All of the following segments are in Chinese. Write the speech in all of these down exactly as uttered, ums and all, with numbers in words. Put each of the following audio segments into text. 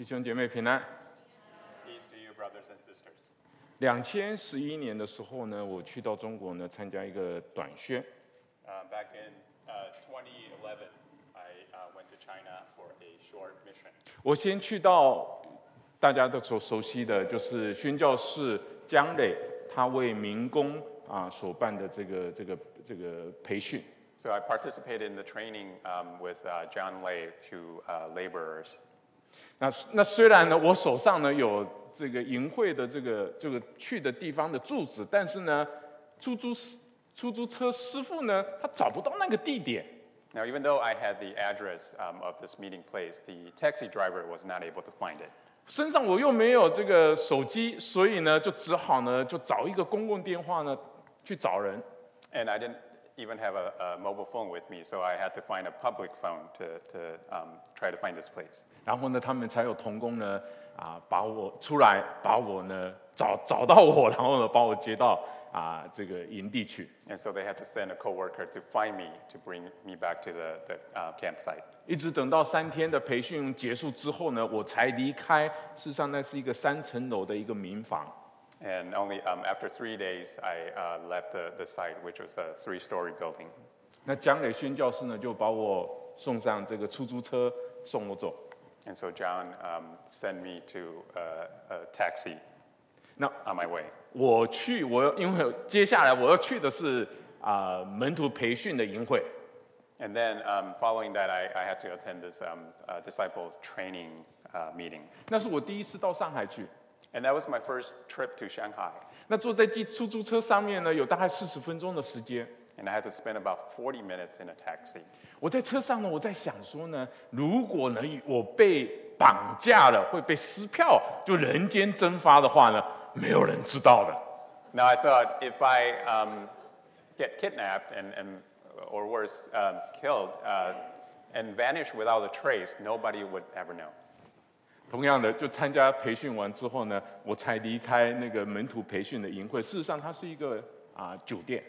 弟兄姐妹平安。 Peace to you, brothers and sisters. 两千十一年的时候呢，我去到中国呢，参加一个短宣。 Uh, back in uh, twenty eleven, I uh, went to China for a short mission. 我先去到大家都所熟悉的，就是宣教士江磊，他为民工啊所办的这个这个这个培训。 So I participated in the training um, with uh, John Lay to uh, laborers. 那那虽然呢，我手上呢有这个营会的这个这个去的地方的住址，但是呢，出租出租车师傅呢，他找不到那个地点。 Now, even though I had the address um, of this meeting place, the taxi driver was not able to find it. 身上我又没有这个手机，所以呢，就只好呢，就找一个公共电话呢去找人。 And I didn't even have a, a mobile phone with me, so I had to find a public phone to, to um, try to find this place. 然后呢，他们才有同工呢，啊，把我出来，把我呢找找到我，然后呢，把我接到啊这个营地去。 And so they had to send a coworker to find me to bring me back to the, the uh, campsite. 一直等到三天的培训结束之后呢，我才离开。事实上，那是一个三层楼的一个民房。 And only um, after three days, I uh, left the, the site, which was a three-story building. 那江磊宣教士呢，就把我送上这个出租车送我走。 And so John um, sent me to uh, a taxi 那 on my way. 我去，我因为接下来我要去的是啊、呃、门徒培训的营会。 And then um, following that, I, I had to attend this um, uh, disciple training uh, meeting. 那是我第一次到上海去。 And that was my first trip to Shanghai. 那坐在机出租车上面呢，有大概四十分钟的时间。 And I had to spend about forty minutes in a taxi. 我在车上呢，我在想说呢，如果呢我被绑架了，会被撕票，就人间蒸发的话呢，没有人知道的。 Now, I thought if I um, get kidnapped and, and or worse, um, killed uh, and vanish without a trace, nobody would ever know. 同样的，就参加培训完之后呢，我才离开那个门徒培训的营会。事实上，它是一个啊、酒店。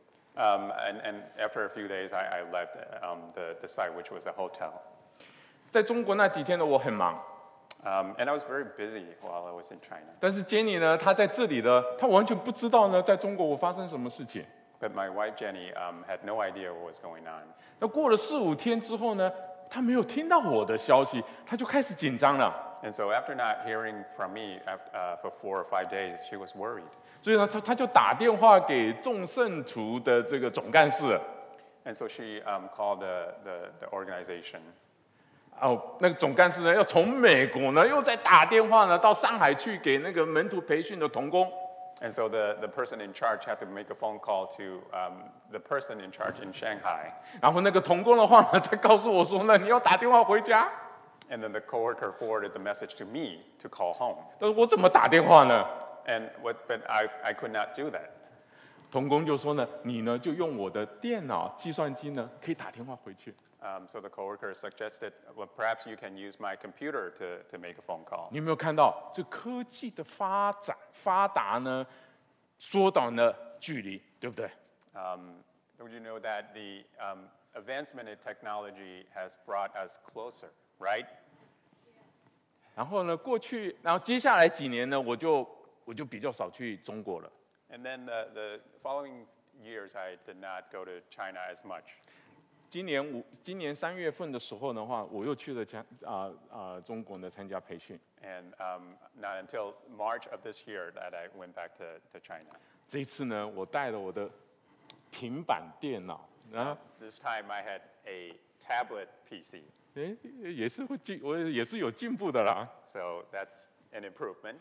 Um, and, and after a few days, I, I left um, the, the site, which was a hotel. 在中国那几天呢，我很忙。 Um, and I was very busy while I was in China. 但是 Jenny 呢，她在这里呢，她完全不知道呢，在中国我发生什么事情。 But my wife, Jenny, um, had no idea what was going on. 那过了四五天之后呢，她没有听到我的消息，她就开始紧张了。 And so after not hearing from me after, uh, for four or five days, she was worried. 所以呢，她她就打电话给众圣徒的这个总干事。 And so she um, called the, the, the organization. 哦，那个总干事呢，要从美国呢，又再打电话呢，到上海去给那个门徒培训的同工。 And so the, the person in charge had to make a phone call to um, the person in charge in Shanghai. 然后那个同工的话呢，才告诉我说呢，你要打电话回家。 And then the coworker forwarded the message to me to call home. 但是我怎么打电话呢？ And what, but I, I could not do that. 同工就说呢，你呢就用我的电脑、计算机呢，可以打电话回去。 Um, so the coworker suggested, well, perhaps you can use my computer to, to make a phone call. 你有没有看到这科技的发展发达呢，缩短了距离，对不对？ Um, don't you know that the um, advancement in technology has brought us closer, right? 然后呢，过去，然后接下来几年呢，我就我就比较少去中国了。 And then the, the following years, I did not go to China as much. 今年五今年三月份的时候的话，我又去了加啊啊中国呢参加培训。 And um, not until March of this year that I went back to, to China. 这一次呢，我带了我的平板电脑，然后 This time I had a tablet P C. 哎也是会进，我也是有进步的啦。 So that's an improvement.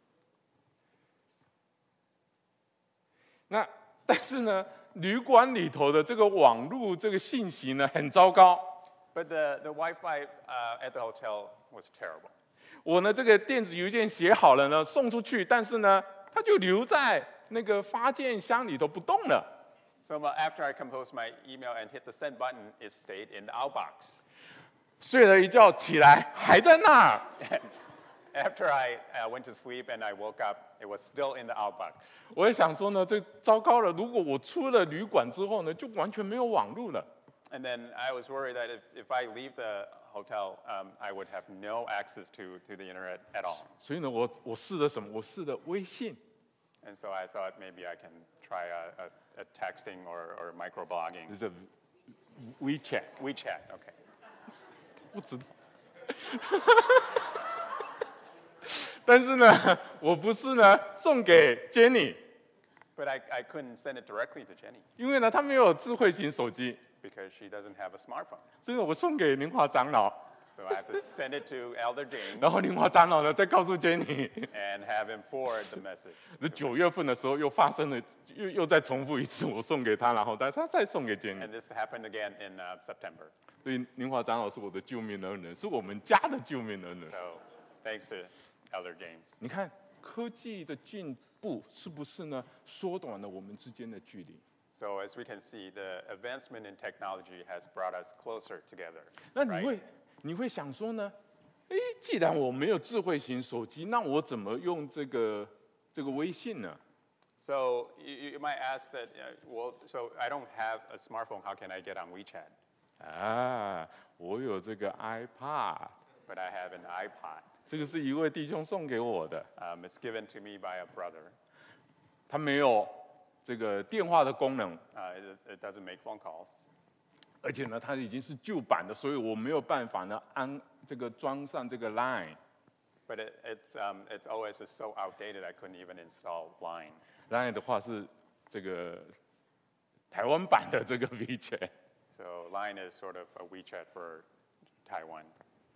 那但是呢，旅馆里头的这个网络这个信息呢很糟糕。 But the, the Wi-Fi uh, at the hotel was terrible. 我呢这个电子邮件写好了呢，送出去，但是呢，它就留在那个发件箱里头不动了。 So after I composed my email and hit the send button, it stayed in the outbox. 睡了一觉起来还在那儿。 After I uh, went to sleep and I woke up, it was still in the outbox. 我也想说呢，这糟糕了，如果我出了旅馆之后呢，就完全没有网络了。 And then I was worried that if, if I leave the hotel, um, I would have no access to, to the internet at all. 所以呢，我我试了什么？我试了微信。 And so I thought maybe I can try a, a, a texting or, or microblogging. 就是 WeChat， WeChat, okay. 不知道。但是呢，我不是呢送给 Jenny， But I, I couldn't send it directly to Jenny 因为呢她没有智慧型手机， because she doesn't have a smartphone. 所以我送给林华长老， So I have to send it to Elder James 然后林华长老呢再告诉 Jenny。 and have him forward the message. 这九月份的时候又发生了，又又再重复一次，我送给他，然后但他再送给 Jenny。 And this happened again in uh, September. 所以林华长老是我的救命恩人，是我们家的救命恩人。 So thanks to Elder James. 你看科技的进步是不是呢，缩短了我们之间的距离？ So as we can see, the advancement in technology has brought us closer together. 那你 right? 会你会想说呢？诶，既然我没有智慧型手机，那我怎么用这个这个微信呢？ So you, you might ask that, uh, well, so I don't have a smartphone, how can I get on WeChat? 啊，我有这个 iPad， But I have an iPod. 这个是一位弟兄送给我的， Um, it's given to me by a brother. 他没有这个电话的功能， Uh, it, it doesn't make phone calls. 而且呢，它已经是旧版的，所以我没有办法呢安这个装上这个 Line。 But it, it's, um, its O S is so outdated, I couldn't even install Line. Line 的话是这个台湾版的这个 WeChat。 So Line is sort of a WeChat for Taiwan.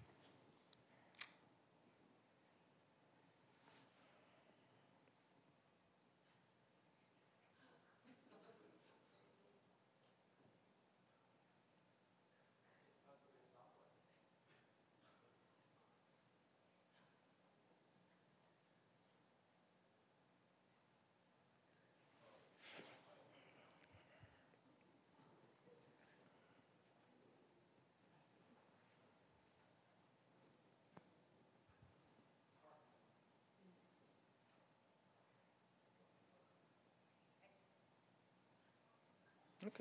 OK，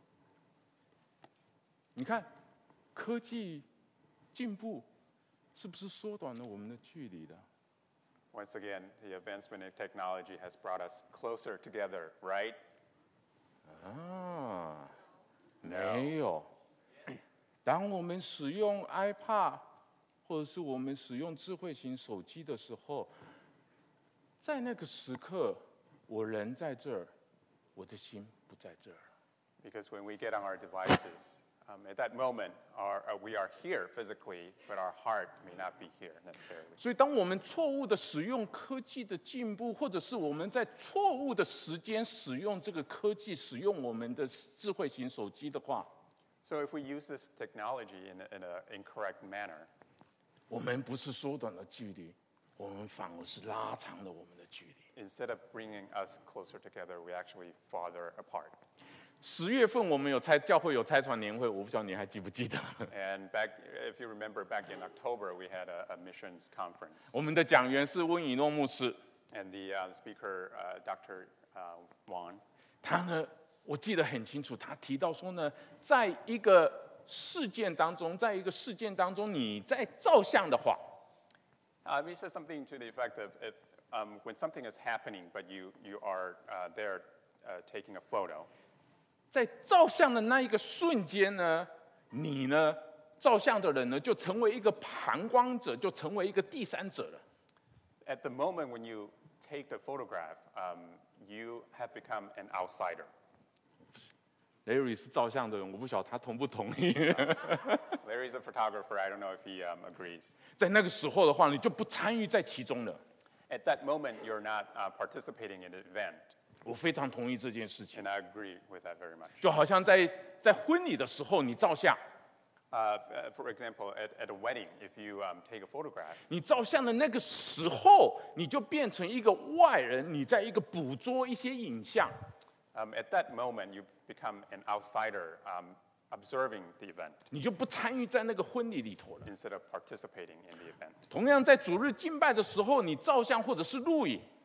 你看科技进步是不是缩短了我们的距离的？ Once again, the advancement in technology has brought us closer together, right? 啊，没有。当我们使用 iPad 或者是我们使用智慧型手机的时候，在那个时刻，我人在这儿，我的心不在这儿。 Because when we get on our devices, um, at that moment, our, uh, we are here physically, but our heart may not be here necessarily. 所以，当我们错误的使用科技的进步，或者是我们在错误的时间使用这个科技，使用我们的智慧型手机的话， So if we use this technology in an in incorrect manner, 我们不是缩短了距离，我们反而是拉长了我们的距离。 instead of bringing us closer together, we actually farther apart. 十月份我们有差教会有差传年会，我不知道你还记不记得？ And back, if you remember, back in October, we had a, a missions conference. 我们的讲员是温以诺牧师， And the uh, speaker, uh, Doctor Uh, Wang, 他呢，我记得很清楚，他提到说呢，在一个事件当中，在一个事件当中，你在照相的话， uh, he said something to the effect of if, um, when something is happening, but you, you are uh, there uh, taking a photo, 在照相的那一个瞬间呢，你呢，照相的人呢，就成为一个旁观者，就成为一个第三者了。 at the moment when you take the photograph, um, you have become an outsider. Larry 是照相的人，我不晓得他同不同意。 Larry's a photographer. I don't know if he um, agrees. 在那个时候的话，你就不参与在其中了。 At that moment, you're not uh, participating in the event. 我非常同意这件事情， And I agree with that very much. 就好像在在婚礼的时候，你照相， Uh, uh, for example, at, at a wedding, if you um, take a photograph, 你照相的那个时候，你就变成一个外人，你在一个捕捉一些影像。 um, at that moment, you become an outsider um, observing the event 你就不参与在那个婚礼里头了。 instead of participating in the event. 同样，在主日敬拜的时候，你照相或者是录影，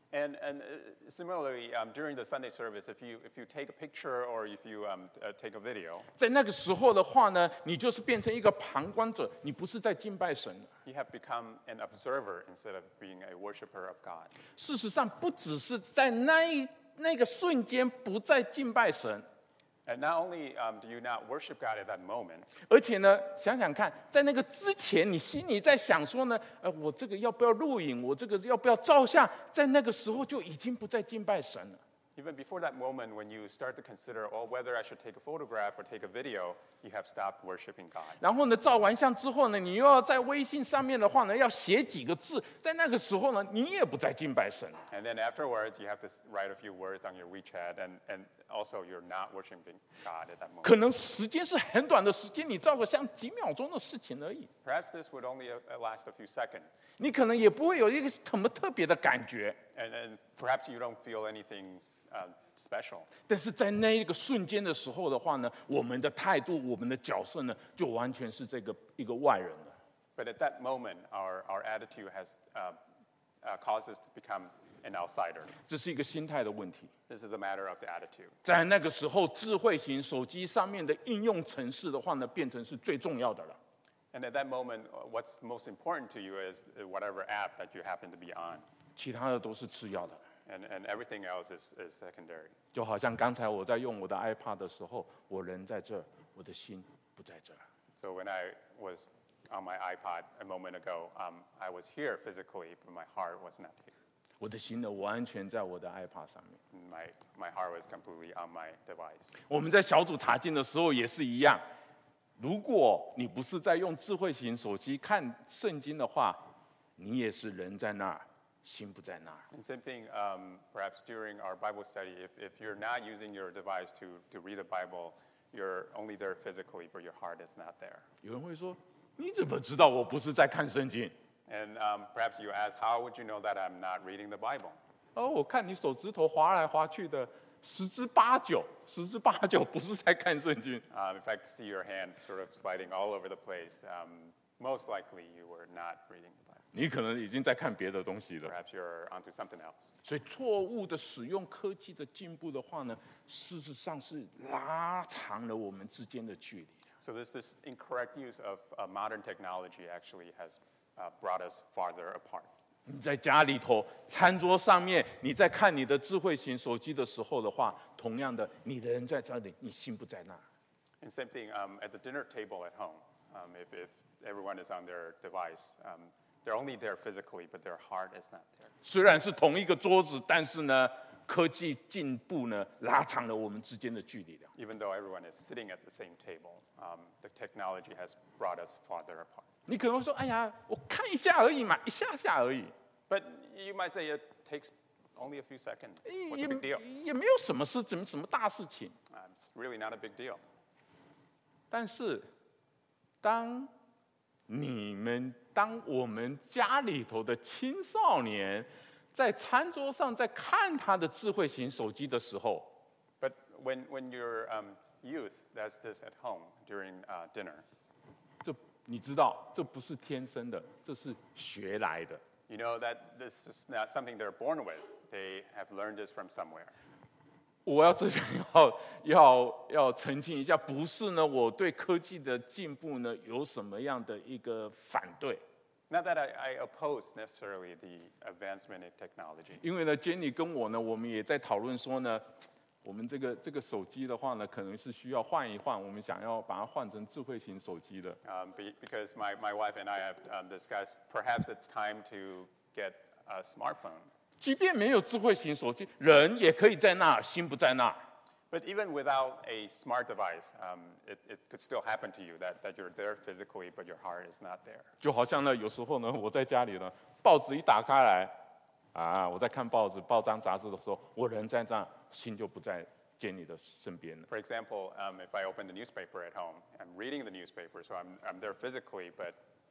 And, and uh, similarly, um, during the Sunday service, if you, if you take a picture or if you um, uh, take a video, 在那个时候的话呢，你就是变成一个旁观者，你不是在敬拜神了。 you have become an observer instead of being a worshiper of God. 事实上，不只是在那一那个瞬间不再敬拜神， And not only um, do you not worship God at that moment, 而且呢，想想看，在那个之前，你心里在想说呢，呃，我这个要不要录影？我这个要不要照相？在那个时候就已经不再敬拜神了。 even before that moment when you start to consider, oh, whether I should take a photograph or take a video, you have stopped worshiping God. 然后呢，照完相之后呢，你又要在微信上面的话呢，要写几个字，在那个时候呢，你也不再敬拜神了。 And then afterwards, you have to write a few words on your WeChat, and, and also you're not worshiping God at that moment. 可能时间是很短的时间，你照个相几秒钟的事情而已， Perhaps this would only uh, last a few seconds, 你可能也不会有一个什么特别的感觉。 and, and perhaps you don't feel anything uh, special. 但是在那一个瞬间的时候的话呢，我们的态度、我们的角色呢，就完全是这个一个外人了。 But at that moment, our, our attitude has uh, uh, caused us to become an outsider. 这是一个心态的问题。 This is a matter of the attitude. 在那个时候，智慧型手机上面的应用程式的话呢，变成是最重要的了。 And at that moment, uh, what's most important to you is uh, whatever app that you happen to be on, 其他的都是次要的。 and, and everything else is, is secondary. 就好像刚才我在用我的 iPad 的时候，我人在这儿，我的心不在这儿。 So when I was on my iPod a moment ago, um, I was here physically, but my heart was not here. 我的心呢，完全在我的 iPad 上面。 My, my heart was completely on my device. 我们在小组查经的时候也是一样，如果你不是在用智慧型手机看圣经的话，你也是人在那儿，心不在那儿。 And same thing, um, perhaps during our Bible study, if, if you're not using your device to, to read the Bible, you're only there physically, but your heart is not there. 有人会说：“你怎么知道我不是在看圣经 And um, perhaps you ask, how would you know that I'm not reading the Bible?？” 哦，我看你手指头划来划去的，十之八九，十之八九不是在看圣经。 Um, if I could see your hand sort of sliding all over the place, um, most likely you were not reading the Bible. 你可能已经在看别的东西了。 Perhaps you're onto something else. 所以，错误的使用科技的进步的话呢，事实上是拉长了我们之间的距离。 So this, this incorrect use of uh, modern technology actually has uh, brought us farther apart. 你在家里头餐桌上面，你在看你的智慧型手机的时候的话，同样的，你的人在这里，你心不在那儿。 And same thing um, at the dinner table at home. Um, if, if everyone is on their device, um, they're only there physically, but their heart is not there. 虽然是同一个桌子，但是呢，科技进步呢，拉长了我们之间的距离了。 Even though everyone is sitting at the same table, um, the technology has brought us farther apart. 你可能会说：“哎呀，我看一下而已嘛，一下下而已， But you might say it takes only a few seconds. What's a big 也 deal? 也没有什么事，怎么什么大事情。” Uh, it's really not a big deal. 但是，当你们当我们家里头的青少年在餐桌上在看他的智慧型手机的时候， But when, when your um, youth does this at home during uh, dinner, 这你知道，这不是天生的，这是学来的。 you know that this is not something they're born with. They have learned this from somewhere. 我要这边要要要澄清一下，不是呢，我对科技的进步呢有什么样的一个反对？ Not that I, I oppose necessarily the advancement in technology. 因为呢，Jenny 跟我呢，我们也在讨论说呢，我们这个这个手机的话呢，可能是需要换一换，我们想要把它换成智慧型手机的。 Um, be, because my, my wife and I have um, discussed perhaps it's time to get a smartphone. 即便没有智慧型手机，人也可以在那儿，心不在那儿。 But even without a smart device, um, it, it could still happen to you that, that you're there physically, but your heart is not there. 就好像呢，有时候呢，我在家里呢，报纸一打开来，啊，我在看报纸、报章、杂志的时候，我人在这儿，心就不在Jenny的身边了。 For example, um, if I open the newspaper at home, I'm reading the newspaper, so I'm, I'm there physically, but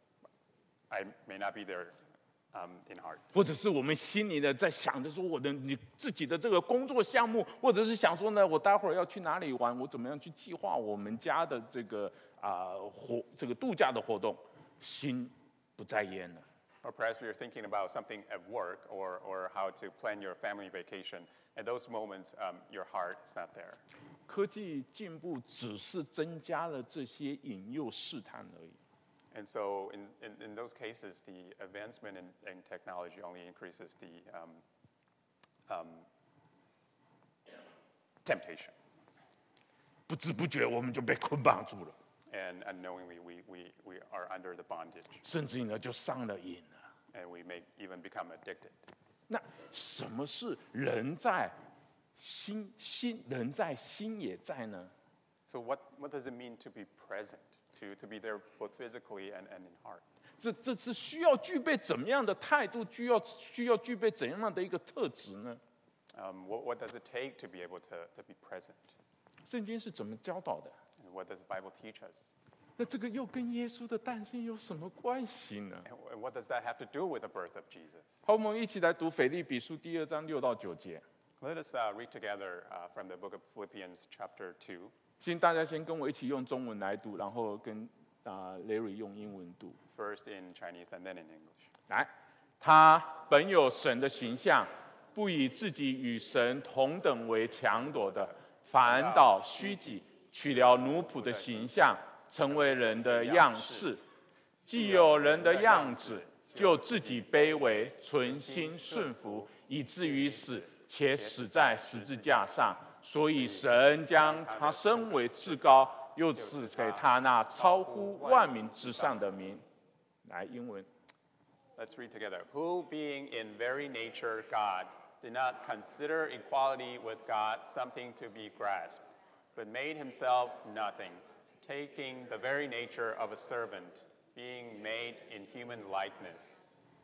I may not be there um, in heart. 或者是我们心里呢，在想着说我的你自己的这个工作项目，或者是想说呢，我待会儿要去哪里玩，我怎么样去计划我们家的这个啊、活这个度假的活动，心不在焉了。 Or perhaps you're thinking about something at work or, or how to plan your family vacation. At those moments, um, your heart is not there. 科技进步只是增加了这些引诱试探而已。 And so in, in, in those cases, the advancement in, in technology only increases the um, um, temptation. 不知不觉我们就被捆绑住了， And unknowingly, we, we, we are under the bondage. 甚至呢就上了瘾了。 And we may even become addicted. 那什么是人在心心人在心也在呢？ So what, what does it mean to be present, to, to be there both physically and, and in heart? 这这是需要具备怎么样的态度？需要需要具备怎样的一个特质呢？ Um, what, what does it take to be able to, to be present? 圣经是怎么教导的？ And what does the Bible teach us? 那这个又跟耶稣的诞生有什么关系呢？ And what does that have to do with the birth of Jesus? 好，我们一起来读腓立比书第二章六到九节。 Let us uh, read together uh, from the book of Philippians, chapter two. 请大家先跟我一起用中文来读，然后跟啊、Larry 用英文读。 First in Chinese and then in English. 来，他本有神的形象，不以自己与神同等为强夺的，反倒虚己，取了奴仆的形象，成为人的样式。既有人的样子，就自己卑微，存心顺服，以至于死，且死在十字架上。所以神将他升为至高，又赐给他那超乎万民之上的名。来，英文。 Let's read together. Who, being in very nature God, did not consider equality with God something to be grasped, but made himself nothing, taking the very nature of a servant, being made in human likeness.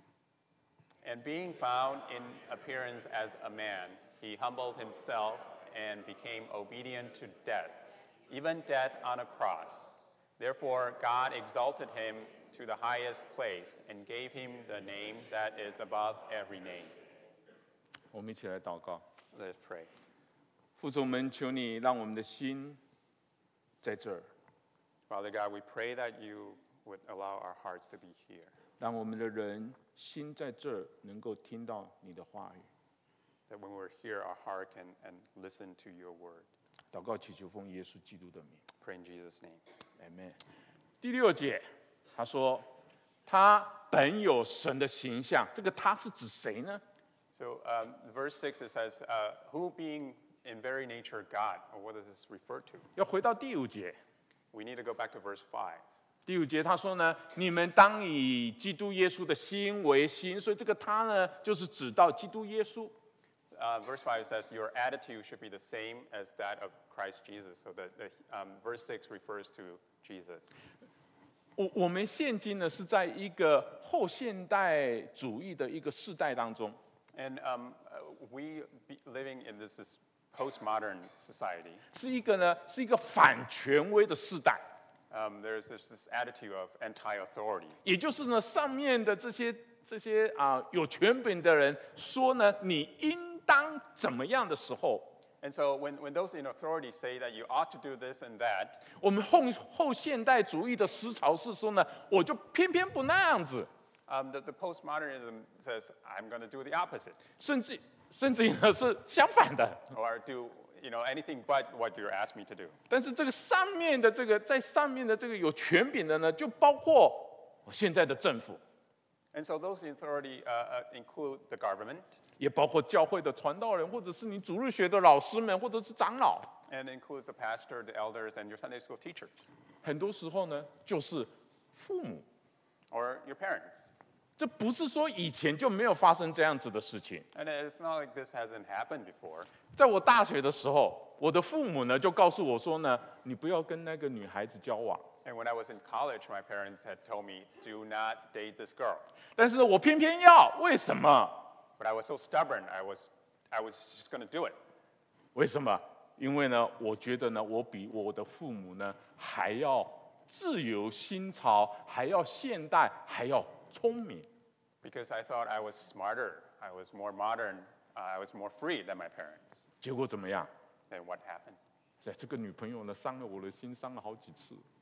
And being found in appearance as a man, he humbled himself and became obedient to death, even death on a cross. Therefore, God exalted him to the highest place and gave him the name that is above every name. 我们一起来祷告。 Let us pray. 父主，我们求你让我们的心在这儿， Father God, we pray that you would allow our hearts to be here, 让我们的人心在这儿，能够听到你的话语。 that when we're here, our heart can and listen to your word. 祷告祈求奉耶稣基督的名 Pray in Jesus' name. ，Amen。第六节，他说他本有神的形象，这个他是指谁呢？ So, um, verse six, it says, uh, who being in very nature God, or what does this refer to? 要回到第五节， We need to go back to verse five. 第五节他说呢，你们当以基督耶稣的心为心，所以这个他呢，就是指到基督耶稣。 Uh, verse five says, your attitude should be the same as that of Christ Jesus. So the, the, um, verse six refers to Jesus. 我我们现今呢是在一个后现代主义的一个世代当中， And um, uh, we be living in this, this postmodern society. 是一个呢是一个反权威的世代， Um, there's this, this attitude of anti-authority. 也就是呢上面的这些这些啊、有权柄的人说呢，你应当怎么样的时候， And so when, when those in authority say that you ought to do this and that, 我们后后现代主义的思潮是说呢，我就偏偏不那样子， um, the, the postmodernism says, I'm going to do the opposite, 甚至甚至呢是相反的。 or do you know, anything but what you asked me to do. 但是这个上面的这个在上面的这个有权柄的呢，就包括现在的政府， And so those in authority uh, uh, include the government, 也包括教会的传道人，或者是你主日学的老师们，或者是长老。 and includes the pastor, the elders, and your Sunday school teachers, 很多时候呢，就是父母。 or your parents. 这不是说以前就没有发生这样子的事情。 And it's not like this hasn't happened before. 在我大学的时候，我的父母呢就告诉我说呢，你不要跟那个女孩子交往。 And when I was in college, my parents had told me, do not date this girl. 但是呢，我偏偏要，为什么？ But I was so stubborn, I was, I was just going to do it. 为什么？因为呢，我觉得呢，我比我的父母呢还要自由新潮，还要现代，还要聪明。 Because I thought I was smarter, I was more modern, uh, I was more free than my parents. 结果怎么样？ Then what happened? 这这个女朋友呢，伤了我的心，伤了好几次。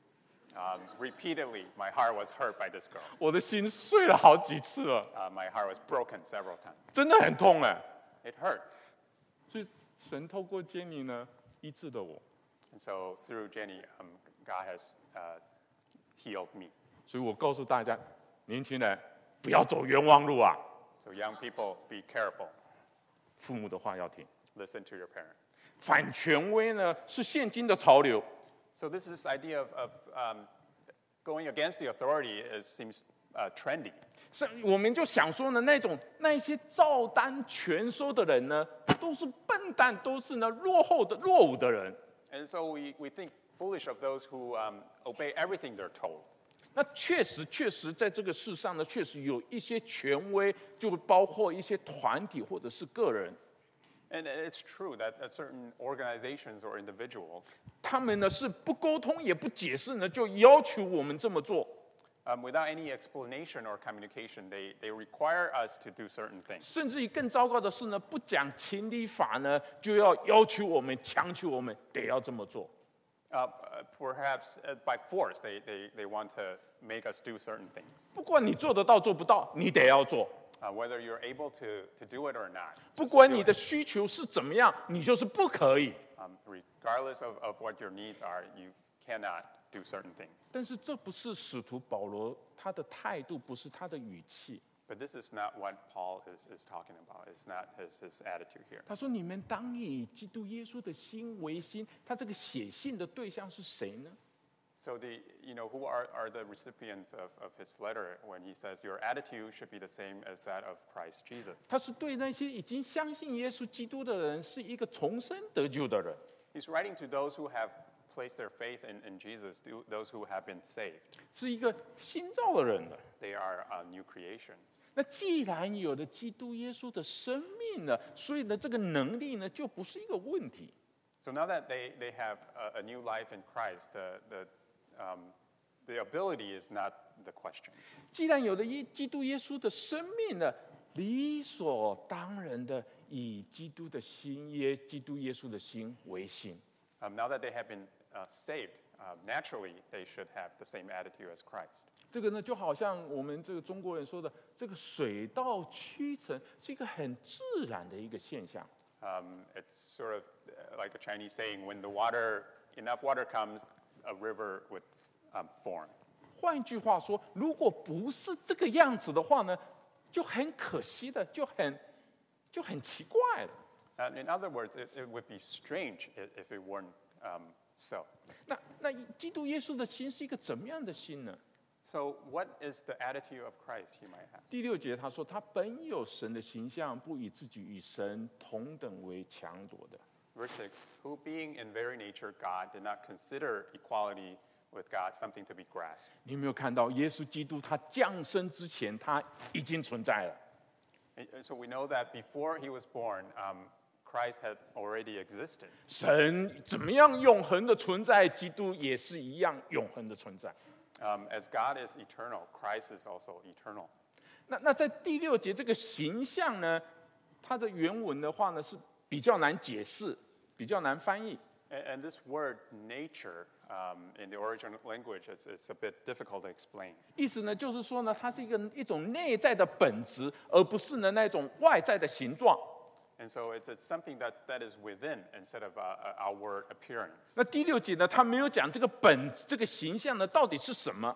Um, repeatedly, my heart was hurt by this girl. 我的心碎了好几次了， Uh, my heart was broken several times. 真的很痛哎。 It hurt. 所以神透过坚尼呢医治了我， And so through Jenny, um, God has uh, healed me. 所以我告诉大家，年轻人不要走冤枉路啊， So young people, be careful. 父母的话要听。 Listen to your parents. 反权威呢是现今的潮流， So this this idea of, of um, going against the authority is, seems uh, trendy. 是我们就想说呢，那种那一些照单全收的人呢，都是笨蛋，都是呢落后的落伍的人。 And so we, we think foolish of those who um, obey everything they're told. 那确实，确实在这个世上呢，确实有一些权威，就包括一些团体或者是个人， And it's true that uh, certain organizations or individuals, 他们呢是不沟通也不解释呢，就要求我们这么做。 um, without any explanation or communication, they, they require us to do certain things. 甚至于更糟糕的是呢，不讲情理法呢，就要要求我们、强求我们得要这么做。 Uh, uh, perhaps uh, by force, they, they, they want to make us do certain things. 不管你做得到做不到，你得要做。 Uh, whether you're able to, to do it or not. 不 just 管 do 你 it. 的需求是怎么样，你就是不可以。 Um, regardless of, of what your needs are, you cannot do certain things. 但是这不是使徒保罗他的态度，不是他的语气。 But this is not what Paul is, is talking about. It's not his, his attitude here. 他说：“你们当以基督耶稣的心为心。”他这个写信的对象是谁呢？ So the, you know, who are, are the recipients of, of his letter when he says your attitude should be the same as that of Christ Jesus? 他是对那些已经相信耶稣基督的人，是一个重生得救的人。 He's writing to those who have placed their faith in, in Jesus, to those who have been saved. 是一个新造的人了。 They are uh, new creations. 那既然有了基督耶稣的生命了，所以呢，这个能力呢，就不是一个问题。 So now that they, they have a, a new life in Christ, the, the, um, the ability is not the question. 既然有了耶基督耶稣的生命呢，理所当然的以基督的心耶基督耶稣的心为心。 Um, now that they have been uh, saved, uh, naturally they should have the same attitude as Christ. 这个呢，就好像我们这个中国人说的，这个水到渠成是一个很自然的一个现象。 Um, it's sort of uh, like a Chinese saying, when the water, enough water comes, a river would um, form. 换一句话说，如果不是这个样子的话呢，就很可惜的，就很就很奇怪了。 And in other words, it, it would be strange if, if it weren't um, so. 那那基督耶稣的心是一个怎么样的心呢？ So what is the attitude of Christ, you might ask? 第六节他说，他本有神的形象，不以自己与神同等为强夺的。 Verse six, who being in very nature God did not consider equality with God something to be grasped. 你有没有看到耶稣基督他降生之前，他已经存在了？ And- and so we know that before he was born, um, Christ had already existed. 神怎么样永恒的存在，基督也是一样永恒的存在。 Um, as God is eternal, Christ is also eternal. 那那在第六节这个形象呢，它的原文的话呢是比较难解释，比较难翻译。 And, and this word nature um, in the original language is, is a bit difficult to explain. 意思呢就是说呢，它是一个一种内在的本质，而不是呢那种外在的形状。 And so it's, it's something that, that is within instead of uh, uh, outward appearance. 那第六节呢，他没有讲这个本这个形象呢到底是什么，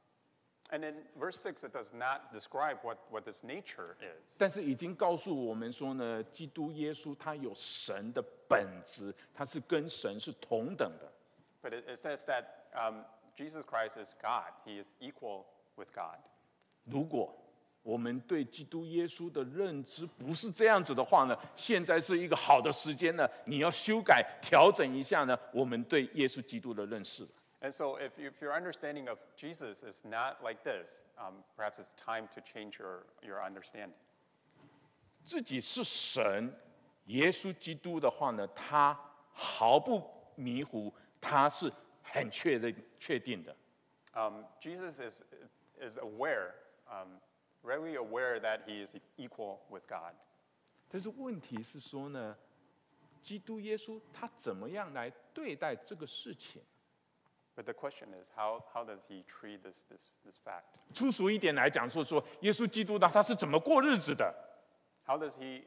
And in verse six, it does not describe what, what this nature is. 但是已经告诉我们说呢，基督耶稣他有神的本质，他是跟神是同等的。 But it, it says that um, Jesus Christ is God. He is equal with God. 如果我们对基督耶稣的认知不是这样子的话呢，现在是一个好的时间呢，你要修改调整一下呢，我们对耶稣基督的认识。 And so if, if your understanding of Jesus is not like this, um, perhaps it's time to change your, your understanding. 自己是神，耶稣基督的话呢，他毫不迷糊，他是很确认确定的。 Um, Jesus is, is aware, um, readily aware that he is equal with God. 但是问题是说呢，基督耶稣他怎么样来对待这个事情？ But the question is, how, how does he treat this, this, this fact? 粗俗一点来讲，说说耶稣基督呢，他是怎么过日子的？ How does he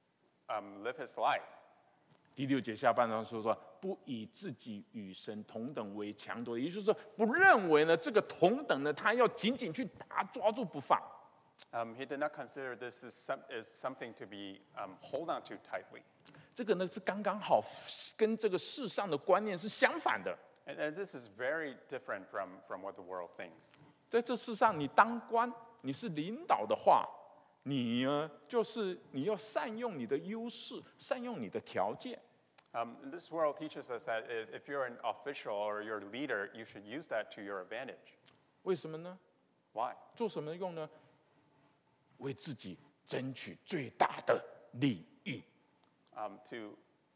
um, live his life? 第六节下半段说说，不以自己与神同等为强夺，也就是说，不认为呢这个同等呢，他要紧紧去打抓住不放。 Um, he did not consider this as, some, as something to be um, hold on to tightly. 这个呢是刚刚好跟这个世上的观念是相反的。 And, and this is very different from, from what the world thinks. 在这世上，你当官，你是领导的话，你呢就是你要善用你的优势，善用你的条件。 Um, this world teaches us that if, if you're an official or you're a leader, you should use that to your advantage. 为什么呢？ Why? 做什么用呢？为自己争取最大的利益。 Um, to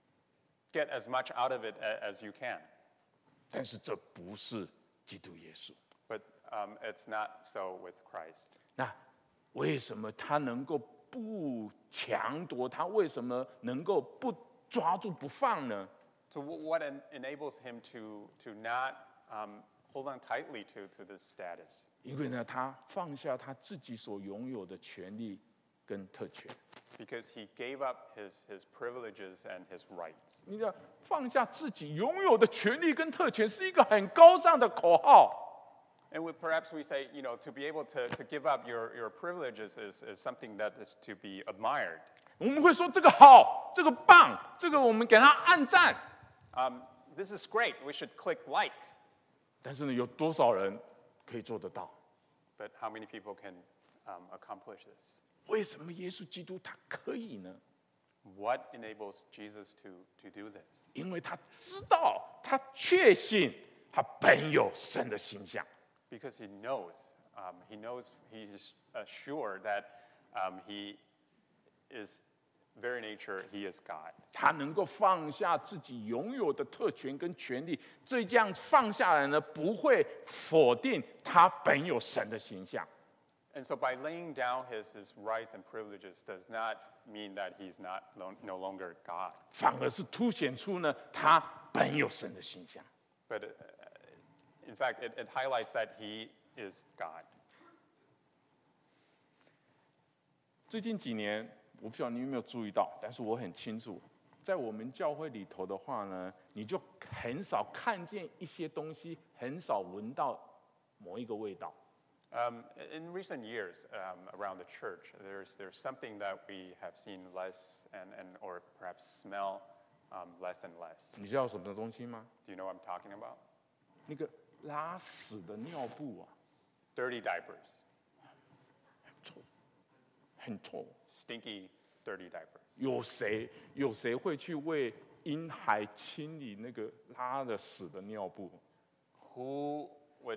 get as much out of it a, as you can. 但是这不是基督耶稣。 But um, it's not so with Christ. 那为什么他能够不强夺？他为什么能够不抓住不放呢？ So wh- what en- enables him to, to not um, hold on tightly to, to this status? 因为呢，他放下他自己所拥有的权利跟特权。 Because he gave up his, his privileges and his rights. 你的放下自己拥有的权利跟特权是一个很高尚的口号。 And we, perhaps we say, you know, to be able to, to give up your, your privileges is, is something that is to be admired. 我们会说这个好，这个棒，这个我们给他按赞。 Um, this is great. We should click like. 但是呢，有多少人可以做得到？ But how many people can um, accomplish this? 为什么耶稣基督他可以呢？ What enables Jesus to, to do this? 因为他知道，他确信他本有神的形象。 Because he knows, um, he knows, he is assured that um, he is very nature, he is God. 他能够放下自己拥有的特权跟权利，这样放下来呢，不会否定他本有神的形象。 And so by laying down his, his rights and privileges does not mean that he's not lo- no longer God. 反而是凸显出呢，他本有神的形象。 But uh, in fact, it, it highlights that he is God. 最近几年，我不晓得你有没有注意到，但是我很清楚，在我们教会里头的话呢，你就很少看见一些东西，很少闻到某一个味道。 Um, in recent years, um, around the church, there's, there's something that we have seen less and, and or perhaps smell um, less and less. 你知道什么东西吗？ Do you know what I'm talking about? 那个拉屎的尿布啊， Dirty diapers, 臭，很臭。 stinky, dirty diapers. 有谁有谁会去为婴孩清理那个拉了屎的尿布？ Who would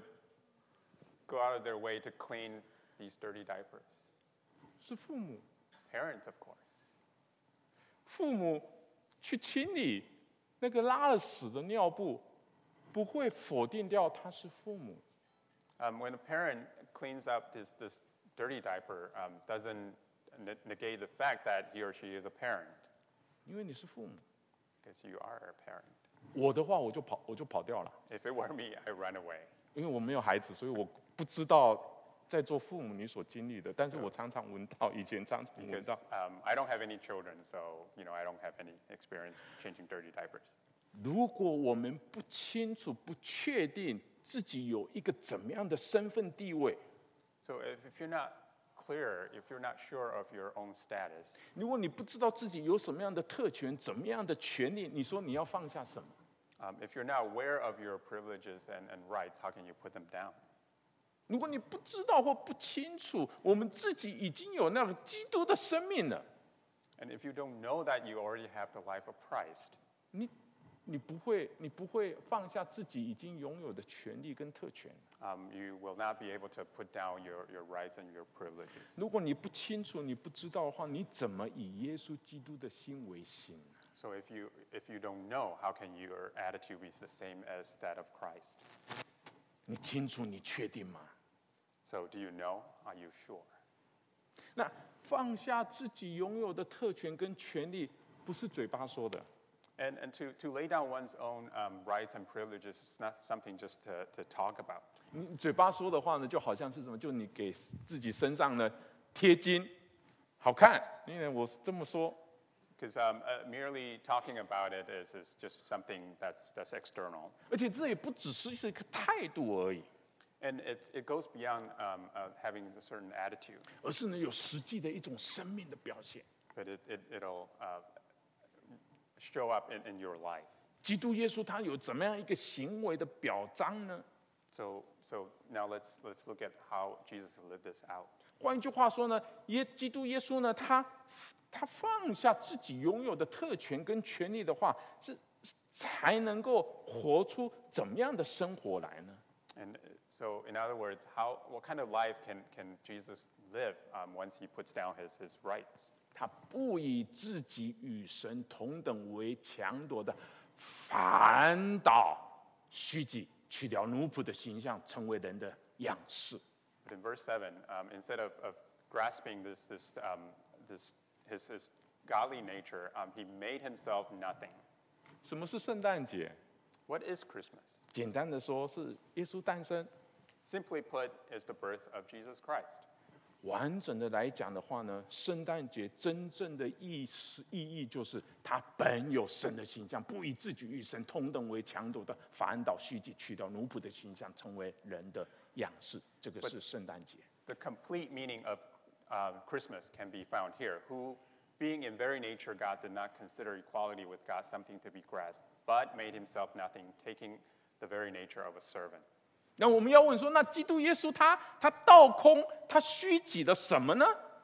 go out of their way to clean these dirty diapers? 是父母。 Parents, of course. 父母去清理那个拉了屎的尿布，不会否定掉他是父母。 Um, when a parent cleans up this, this dirty diaper, um, doesn't ne- negate the fact that he or she is a parent, 因为你是父母。 because you are a parent. 我的话，我就跑，我就跑掉了， If it were me, I run away. 因为我没有孩子，所以我不知道在做父母你所经历的。但是我常常闻到，以前常常闻 Because 到。 um, I don't have any children, so you know I don't have any experience changing dirty diapers. 如果我们不清楚、不确定自己有一个怎么样的身份地位， So if, if you're not clear, if you're not sure of your own status, 如果你不知道自己有什么样的特权、怎么样的权利，你说你要放下什么？ um, if you're not aware of your privileges and, and rights, how can you put them down? 如果你不知道或不清楚，我们自己已经有那个基督的生命了， And if you don't know that you already have the life of Christ, 你你不会，你不会放下自己已经拥有的权利跟特权。 um, you will not be able to put down your, your rights and your privileges. 如果你不清楚、你不知道的话，你怎么以耶稣基督的心为心？ So if you, if you don't know, how can your attitude be the same as that of Christ? 你清楚、你确定吗？ So do you know? Are you sure? 那放下自己拥有的特权跟权利，不是嘴巴说的， And, and to, to lay down one's own um, rights and privileges is not something just to, to talk about. 你嘴巴说的话呢，就好像是什么？就你给自己身上呢贴金，好看。因为我这么说， Because um, uh, merely talking about it is, is just something that's, that's external. 而且这也不只是是一个态度而已， And it, it goes beyond um, uh, having a certain attitude, 而是呢有实际的一种生命的表现。 but it, it, it'll uh, show up in, in your life. 基督耶稣他有怎么样一个行为的表彰呢？ So, so now let's, let's look at how Jesus lived this out. 换一句话说呢，耶基督耶稣呢，他他放下自己拥有的特权跟权利的话，是才能够活出怎么样的生活来呢？ And uh, so, in other words, how, what kind of life can, can Jesus live um, once he puts down his, his rights? 他不以自己与神同等为强夺的，反倒虚己，取掉奴仆的形象，成为人的样式。 But in verse seven, um, instead of, of grasping this, this, um, this, his, his godly nature, um, he made himself nothing. 什么是圣诞节？ What is Christmas? 简单的说，是耶稣诞生。 Simply put, is the birth of Jesus Christ. 完整的来讲的话呢，圣诞节真正的意思意义就是他本有神的形象，不以自己与神同等为强夺的，反倒虚己，取掉奴仆的形象，成为人的样式。这个是圣诞节。 The complete meaning of um, Christmas can be found here. Who, being in very nature God, did not consider equality with God something to be grasped, but made himself nothing, taking the very nature of a servant. 那我们要问说，那基督耶稣他他倒空，他虚己的什么呢？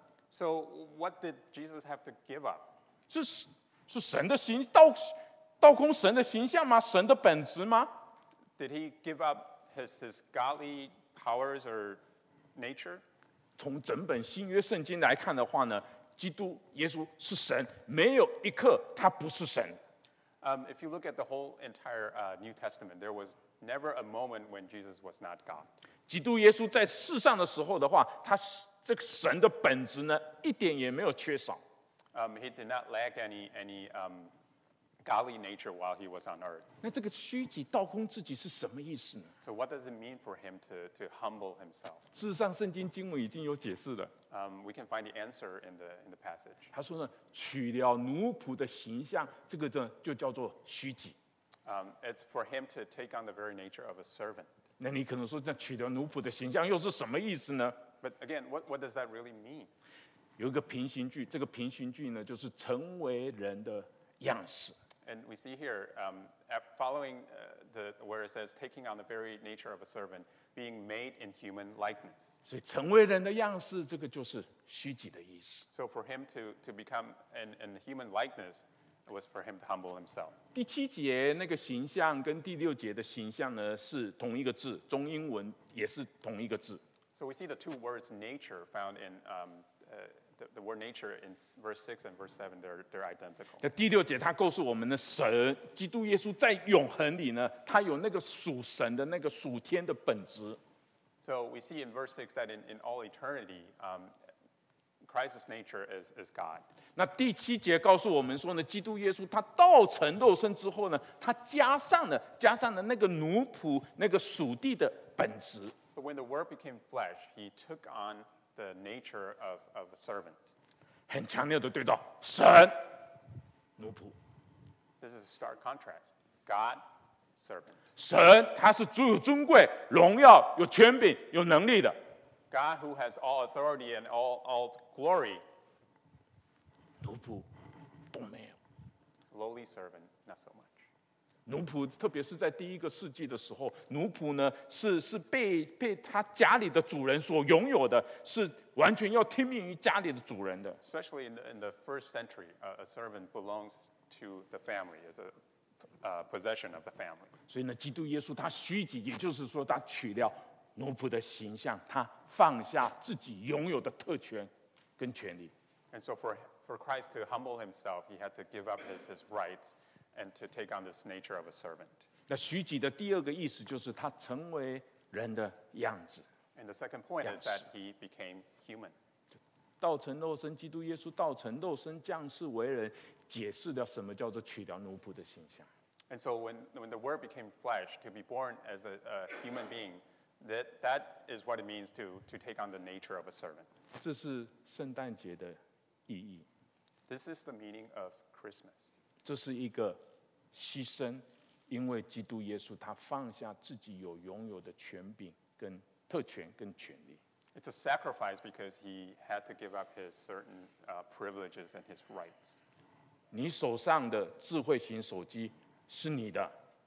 So, what did Jesus have to give up? 是是神的形倒倒空神的形象吗？神的本质吗？ Did he give up his, his godly powers or nature? 从整本新约圣经来看的话呢，基督耶稣是神，没有一刻他不是神。 Um, if you look at the whole entire uh, New Testament, there was never a moment when Jesus was not God. 基督耶稣在世上的时候的话，他这个神的本质呢，一点也没有缺少。 Um, he did not lack any, any um, godly nature while he was on earth. 那这个虚己倒空自己是什么意思呢？ So what does it mean for him to, to humble himself? 事实上，圣经经文已经有解释了。 Um, we can find the answer in the, in the passage. 他说呢，取了奴仆的形象，这个呢就叫做虚己。 Um, it's for him to take on the very nature of a servant. 那你可能说，那取了奴仆的形象又是什么意思呢？ But again, what, what does that really mean? 有一个平行句，这个平行句呢，就是成为人的样式。 And we see here, um, af- following uh, the, where it says, taking on the very nature of a servant, being made in human likeness. 所以成为人的样式，这个就是虚己的意思。 So for him to, to become in, in human likeness, it was for him to humble himself. 第七节那个形象跟第六节的形象呢是同一个字，中英文也是同一个字。 So we see the two words nature found in um, uh, the, the word nature in s- verse six and verse seven, they're, they're identical. 那第六节他告诉我们的神，基督耶稣在永恒里呢，他有那个属神的那个属天的本质。 So we see in verse six that in, in all eternity, um, Christ's nature is, is God. 那第七节告诉我们说呢，基督耶稣他道成肉身之后呢，他加上了加上了那个奴仆那个属地的本质。 But when the Word became flesh, he took on the nature of, of a servant. 很强烈的对照，神、奴仆。 This is a stark contrast. God, servant. 神他是最有尊贵、荣耀、有权柄、有能力的。 God who has all authority and all, all glory. 奴仆都没有。 Lowly servant, not so much. 奴仆，特别是在第一个世纪的时候，奴仆呢是是被被他家里的主人所拥有的，是完全要听命于家里的主人的。 Especially in the, in the first century, uh, a servant belongs to the family, as a uh, possession of the family. 所以呢，基督耶稣他虚己，也就是说他取了奴仆的形象，他放下自己拥有的特权跟权利。 And so for, for Christ to humble himself, he had to give up his, his rights and to take on this nature of a servant. 那虚己的第二个意思就是他成为人的样子。 And the second point is Yes. that he became human. 道成肉身，基督耶稣道成肉身，降世为人， 解释了什么叫做取了奴仆的形象。 And so when, when the Word became flesh, to be born as a, a human being, that, that is what it means to, to take on the nature of a servant. 这是圣诞节的意义， This is the meaning of Christmas. 这是一个牺牲，因为基督耶稣他放下自己有拥有的权柄、跟特权、跟权利。 It's a sacrifice because he had to give up his certain uh, privileges and his rights. 你手上的智慧型手机是你的，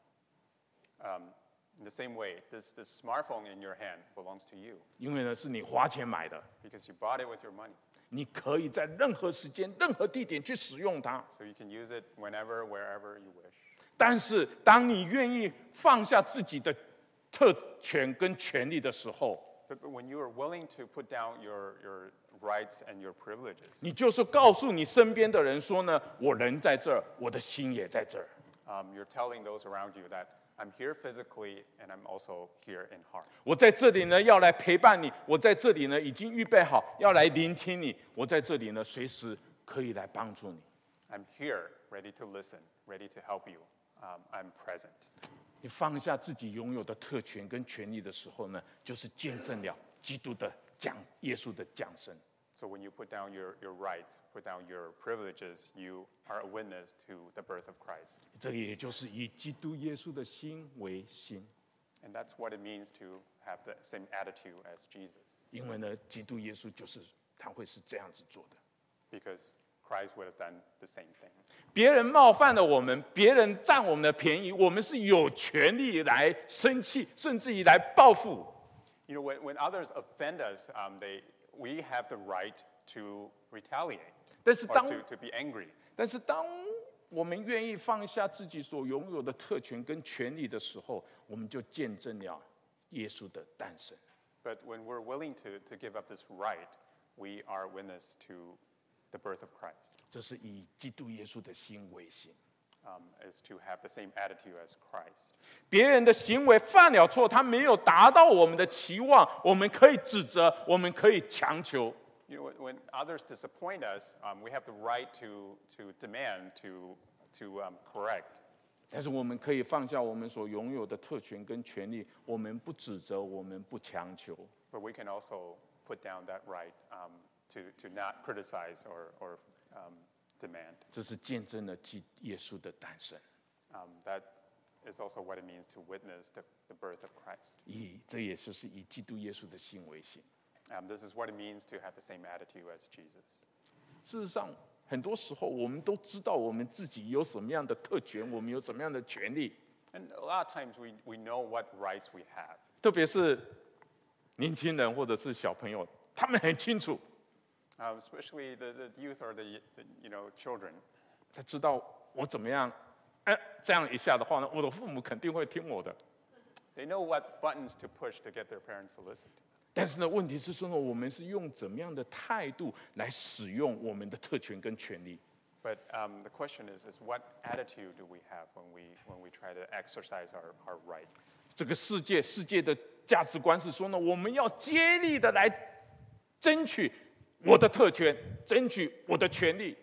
Um, in the same way, this, this smartphone in your hand belongs to you 因为呢是你花钱买的， because you bought it with your money. 你可以在任何时间、任何地点去使用它。 So you can use it whenever, wherever you wish. 但是当你愿意放下自己的特权跟权利的时候， But, but when you are willing to put down your, your rights and your privileges, 你就是告诉你身边的人说呢，我人在这儿，我的心也在这儿。 um, you're telling those around you that I'm here physically and I'm also here in heart. 我在这里呢，要来陪伴你；我在这里呢，已经预备好要来聆听你；我在这里呢，随时可以来帮助你。 I'm here, ready to listen, ready to help you. Um, I'm present. 你放下自己拥有的特权跟权利的时候呢，就是见证了基督的降，耶稣的降生。 So when you put down your, your rights, put down your privileges, you are a witness to the birth of Christ. 这也就是以基督耶稣的心为心， And that's what it means to have the same attitude as Jesus, 因为呢，基督耶稣就是他会是这样子做的。 because Christ would have done the same thing. 别人冒犯了我们，别人占我们的便宜，我们是有权利来生气，甚至于来报复。 You know, when, when others offend us, um, they, we have the right to retaliate 但是 or 当 to, to be angry. 但是当我们愿意放下自己所拥有的特权跟权利的时候，我们就见证了耶稣的诞生。 But when we're willing to, to give up this right, we are witness to the birth of Christ, 这是以基督耶稣的心为心。 um, is to have the same attitude as Christ. 别人的行为犯了错，他没有达到我们的期望，我们可以指责，我们可以强求。 You know, when, when others disappoint us, um, we have the right to, to demand, to, to um, correct. 但是我们可以放下我们所拥有的特权跟权利，我们不指责，我们不强求。 But we can also put down that right um, to, to not criticize or, or um, demand. 这是见证了基耶稣的诞生。 Um, that is also what it means to witness the, the birth of Christ. 以这也就是以基督耶稣的心为心。 Um, this is what it means to have the same attitude as Jesus. 事实上，很多时候我们都知道我们自己有什么样的特权，我们有什么样的权利。 And a lot of times we, we know what rights we have. 特别是年轻人或者是小朋友，他们很清楚， Um, especially the, the youth or the, the you know, children. 他知道我怎么样，哎，这样一下的话呢，我的父母肯定会听我的。 They know what buttons to push to get their parents to listen. 但是呢，问题是说呢，我们是用怎么样的态度来使用我们的特权跟权利？ But um, the question is, is what attitude do we have when we, when we try to exercise our, our rights? 这个世界世界的价值观是说呢，我们要接力的来争取我的特权，争取我的权利。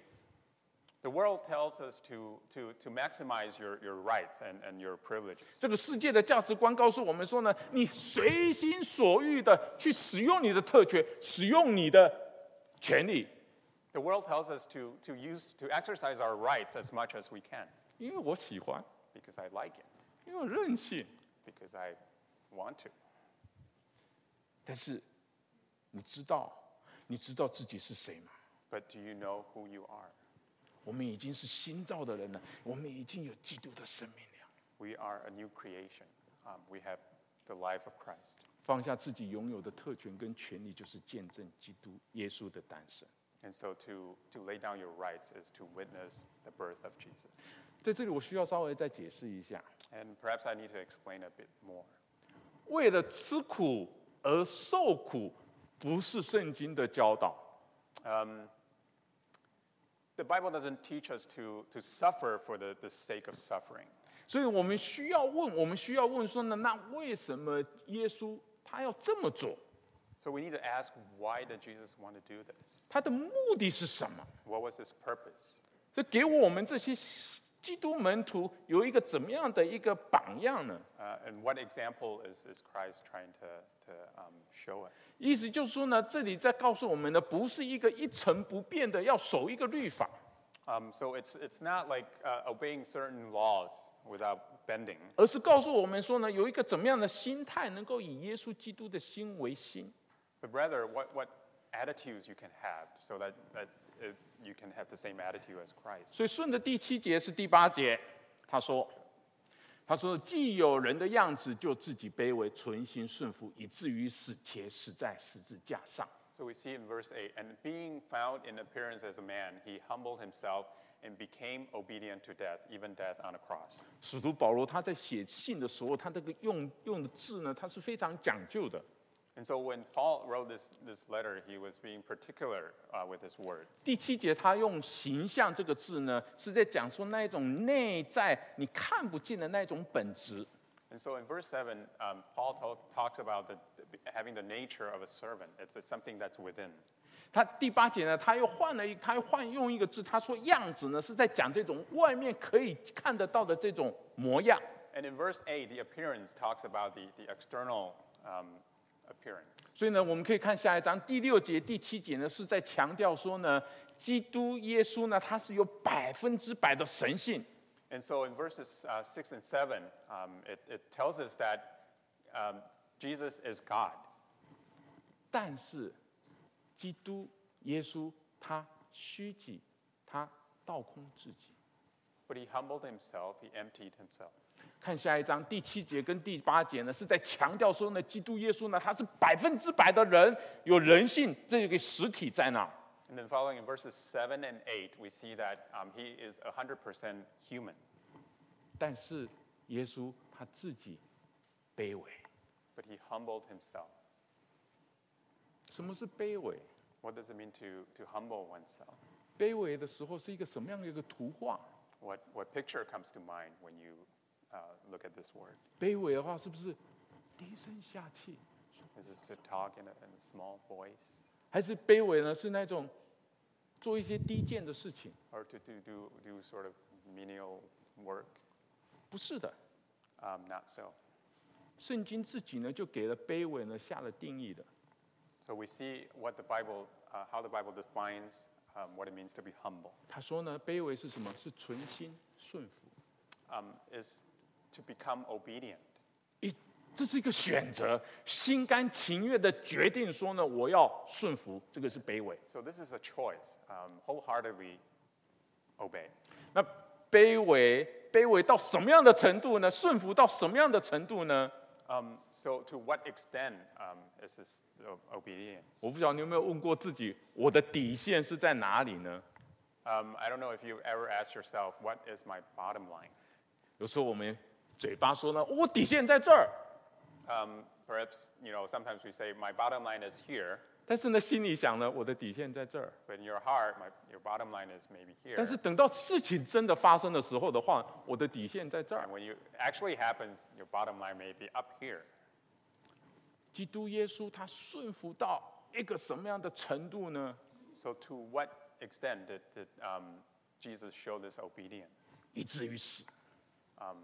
The world tells us to, to, to maximize your, your rights and, and your privileges. 这个世界的价值观告诉我们说呢，你随心所欲的去使用你的特权，使用你的权利， The world tells us to, to, use, to exercise our rights as much as we can 因为我喜欢， because I like it, 因为我任性。 because I want to. 但是你知道，你知道自己是谁吗？ But do you know who you are? 我们已经是新造的人了，我们已经有基督的生命了。 We are a new creation. Um, we have the life of Christ. 放下自己拥有的特权跟权利，就是见证基督耶稣的诞生。 And so to, to lay down your rights is to witness the birth of Jesus. 在这里，我需要稍微再解释一下： And perhaps I need to explain a bit more. 为了吃苦而受苦，不是圣经的教导。 Um, the Bible doesn't teach us to, to suffer for the, the sake of suffering. 所以我们需要问，我们需要问说呢，那为什么耶稣他要这么做？ So we need to ask, why did Jesus want to do this? 他的目的是什么？ What was his purpose? 所以给我们这些基督门徒有一个怎么样的一个榜样呢？ Uh, and what example is, is Christ trying to, to um, show us? 意思就是说呢，这里在告诉我们的不是一个一成不变的要守一个律法， Um, so it's, it's not like uh, obeying certain laws without bending, 而是告诉我们说呢，有一个怎么样的心态能够以耶稣基督的心为心。 but rather what, what attitudes you can have so that, that it, you can have the same attitude as Christ. 所以顺着第七节是第八节，他说：“他说既有人的样子，就自己卑微，存心顺服，以至于死，且死在十字架上。” So we see in verse eight, and being found in appearance as a man, he humbled himself and became obedient to death, even death on a cross. 使徒保罗他在写信的时候，他这个用用的字呢，他是非常讲究的。 And so when Paul wrote this, this letter, he was being particular uh, with his words. 第七节他用形象这个字呢，是在讲说那一种内在你看不见的那种本质。 And so in verse seven, um, Paul to- talks about the, having the nature of a servant. It's, it's something that's within. 他第八节呢，他又换了一，他又换用一个字，他说样子呢是在讲这种外面可以看得到的这种模样。 And in verse eight, the appearance talks about the, the external um, appearance. 所以呢，我们可以看下一章第六节、第七节呢，是在强调说呢，基督耶稣呢，他是有百分之百的神性。 And so in verses uh, six and seven, um, it, it tells us that um, Jesus is God. 但是，基督耶稣他虚己，他倒空自己。 But he humbled himself, he emptied himself. 看下一章第七节跟第八节呢，是在强调说呢，基督耶稣呢，他是百分之百的人，有人性这个实体在那。 And then following in verses seven and eight, we see that um, he is one hundred percent human. 但是耶稣他自己卑微。 But he humbled himself. 什么是卑微？ What does it mean to, to humble oneself? 卑微的时候是一个什么样的一个图画？ What, what picture comes to mind when you uh, look at this word? 卑微的话，是不是低声下气？ Is this to talk in a, in a small voice? 还是卑微呢？是那种做一些低贱的事情？ Or to, to do, do sort of menial work? 不是的， Um, not so. 圣经自己呢就给了卑微呢下了定义的。 So we see what the Bible, uh, how the Bible defines um, what it means to be humble. 他说呢，卑微是什么？是存心顺服。 Um, is to become obedient. 一，这是一个选择，心甘情愿的决定说呢，我要顺服，这个是卑微。 So this is a choice, um, wholeheartedly obey. 那卑微，卑微到什么样的程度呢？顺服到什么样的程度呢？ Um, so to what extent um, is this o- obedience? 我不晓得你有没有问过自己，我的底线是在哪里呢？ Um, I don't know if you've ever asked yourself, what is my bottom line? 有时候我们嘴巴说呢，我底线在这儿， Um, perhaps, you know, sometimes we say, my bottom line is here, 但是呢，心里想呢，我的底线在这儿。 but in your heart, my, your bottom line is maybe here. 但是等到事情真的发生的时候的话，我的底线在这儿 And。when you actually happens, your bottom line may be up here. 基督耶稣他顺服到一个什么样的程度呢？ So to what extent did, did um, Jesus show this obedience 以至于死， um,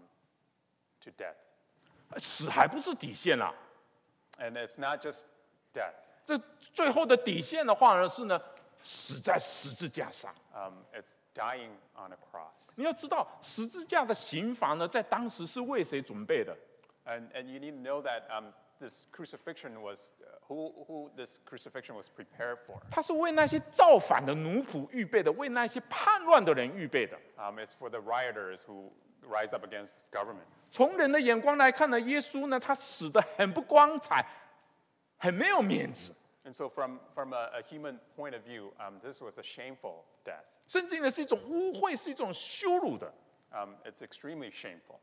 to death? 死还不是底线啦。 And it's not just death. 这最后的底线的话呢，是呢，死在十字架上。 Um, it's dying on a cross. 你要知道，十字架的刑罚呢，在当时是为谁准备的？ And, and you need to know that um, this crucifixion was, uh, who, who this crucifixion was prepared for. 它是为那些造反的奴仆预备的，为那些叛乱的人预备的。 Um, it's for the rioters who rise up against government. 从人的眼光来看呢，耶稣呢，他死得很不光彩，很没有面子， And so from, from a, a human point of view, um, this was a shameful death. 甚至呢是一种污秽，是一种羞辱的。 Um, it's extremely shameful.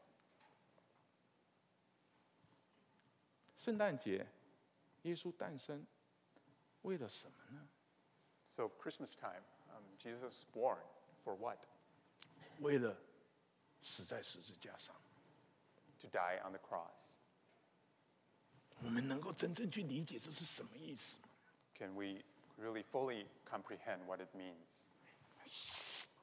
圣诞节，耶稣诞生，为了什么呢？ So Christmas time, um, Jesus was born for what? 为了死在十字架上。 To die on the cross. 我们能够真正去理解这是什么意思吗？ Can we really fully comprehend what it means?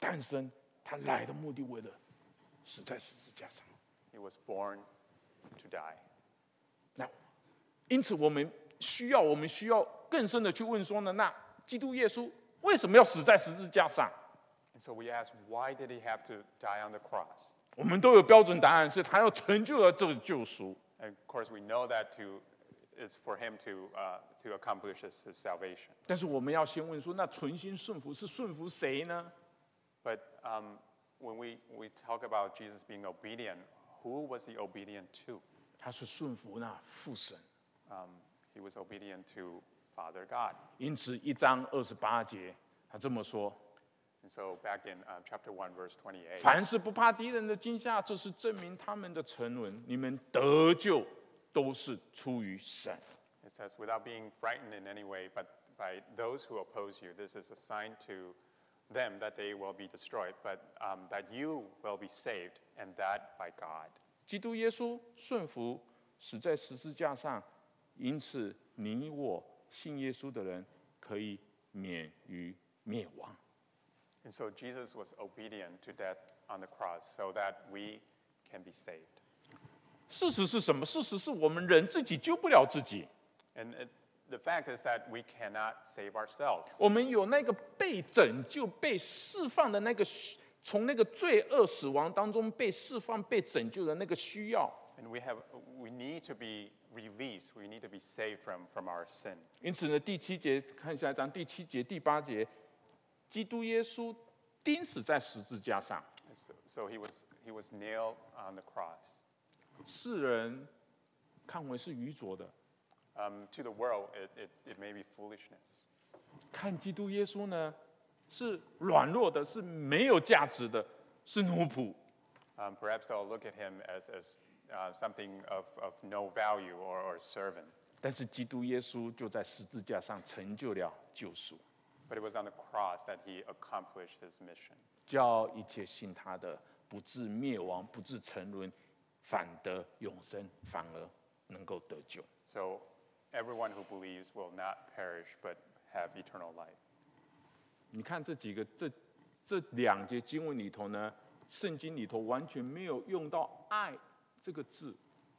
诞生，他来的目的为了死在十字架上。 He was born to die. 那因此我们需要，我们需要更深的去问说呢，那基督耶稣为什么要死在十字架上？ And so we ask, why did he have to die on the cross? 我们都有标准答案，是他要成就了这个救赎。 And of course, we know that to is for him to uh, to accomplish his, his salvation. 但是我们要先问说，那存心顺服是顺服谁呢？ But um, when we, we talk about Jesus being obedient, who was he obedient to? 他是顺服那父神。 Um, he was obedient to Father God. 因此一章二十八节，他这么说： And so back in uh, chapter one, verse twenty-eight, 凡是不怕敌人的惊吓，这是证明他们的沉沦。你们得救都是出于神。 it says, without being frightened in any way, but by those who oppose you, this is a sign to them that they will be destroyed, but um, that you will be saved, and that by God. 基督耶稣顺服，死在十字架上，因此你我信耶稣的人可以免于灭亡。 And so Jesus was obedient to death on the cross so that we can be saved. 事实是什么？事实是我们人自己救不了自己。 And it, the fact is that we cannot save ourselves. 我们有那个被拯救、被释放的那个需，从那个罪恶死亡当中被释放、被拯救的那个需要。 And we have we need to be released. We need to be saved from, from our sin. 因此呢，第七节看下一章，第七节、第八节，基督耶稣钉死在十字架上， So, so he was he was nailed on the cross. 世人看为是愚拙的， Um, to the world, it, it, it may be foolishness. 看基督耶稣呢是软弱的，是没有价值的，是奴仆。 Um, perhaps they'll look at him as, as uh, something of, of no value or, or servant. 但是基督耶稣就在十字架上成就了救赎， But it was on the cross that he accomplished his mission. 叫一切信他的不至灭亡，不至沉沦，反得永生，反而能够得救。 So everyone who believes will not perish but have eternal life. 你看这几个这这两节经文里头呢，圣经里头完全没有用到“爱”这个字。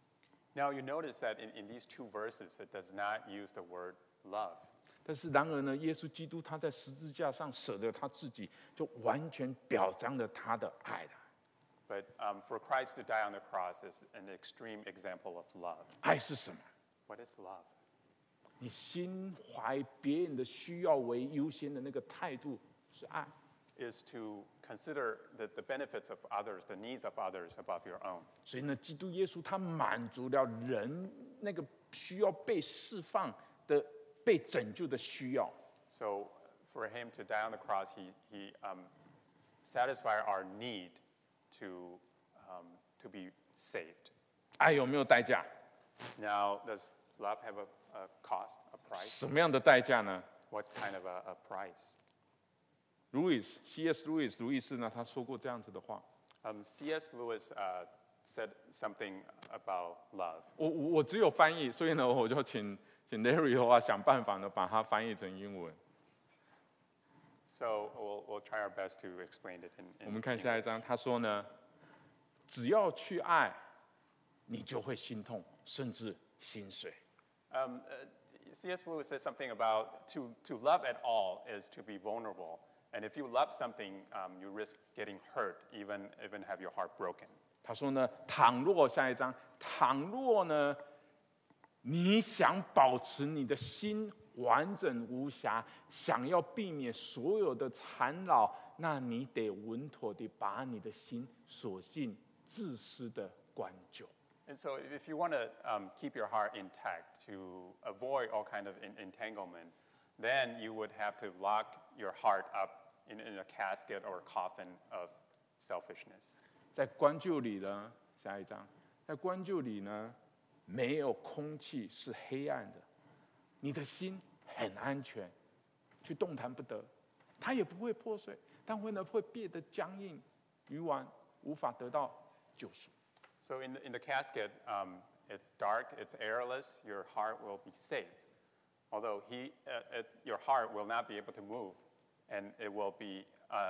Now you notice that in, in these two verses, it does not use the word love. 但是然而呢，耶稣基督他在十字架上舍了他自己，就完全表彰了他的爱了。 But um, for Christ to die on the cross is an extreme example of love. 爱是什么？ What is love? 你心怀别人的需要为优先的那个态度是爱。 Is to consider the, the benefits of others, the needs of others above your own. 所以呢，基督耶稣他满足了人那个需要被释放的、被拯救的需要。 So for him to die on the cross, he, he um, satisfied our need to, um, to be saved. 爱有没有代价？ Now, does love have a, a cost, a price? 什么样的代价呢 What kind of a, a price? ？Louis C S Louis 路易斯呢，他说过这样子的话。 Um, C S Lewis uh, said something about love. 我我我只有翻译，所以呢，我就请请 Larry 的话想办法呢，把它翻译成英文。 So we'll, we'll try our best to explain it in, 我 in 们看下一 English. 章，他说呢，只要去爱，你就会心痛，甚至心碎。 Um, uh, C S Lewis says something about to, to love at all is to be vulnerable. And if you love something, um, you risk getting hurt, even, even have your heart broken. 他说呢，倘若下一章，倘若呢，你想保持你的心完整无瑕，想要避免所有的缠绕，那你得稳妥地把你的心锁进自私的关旧。 And so if you want to um, keep your heart intact, to avoid all kind of in- entanglement, then you would have to lock your heart up in, in a casket or coffin of selfishness. 在关旧里呢，下一章，在关旧里呢，没有空气，是黑暗的，你的心很安全，却动弹不得，它也不会破碎，但会呢会变得僵硬、愚顽，无法得到救赎。 So in the, in the casket, um, it's dark, it's airless, your heart will be safe. Although he, uh, it, your heart will not be able to move, and it will be uh,